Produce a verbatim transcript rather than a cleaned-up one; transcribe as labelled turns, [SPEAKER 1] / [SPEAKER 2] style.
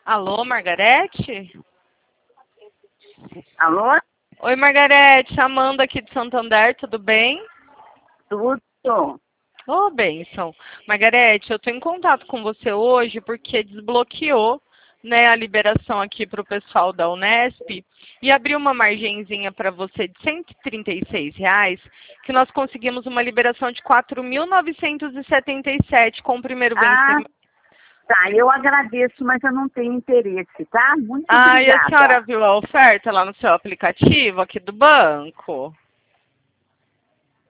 [SPEAKER 1] Alô, Margarete?
[SPEAKER 2] Alô?
[SPEAKER 1] Oi, Margarete, Amanda aqui de Santander, tudo bem?
[SPEAKER 2] Tudo.
[SPEAKER 1] Ô, oh, bênção. Margarete, eu estou em contato com você hoje porque desbloqueou, né, a liberação aqui para o pessoal da Unesp e abriu uma margenzinha para você de cento e trinta e seis reais, que nós conseguimos uma liberação de quatro mil novecentos e setenta e sete com o primeiro
[SPEAKER 2] Ah,
[SPEAKER 1] vencimento.
[SPEAKER 2] tá. Eu agradeço, mas eu não tenho interesse, tá? Muito
[SPEAKER 1] Ah, e a
[SPEAKER 2] obrigada.
[SPEAKER 1] senhora viu a oferta lá no seu aplicativo aqui do banco?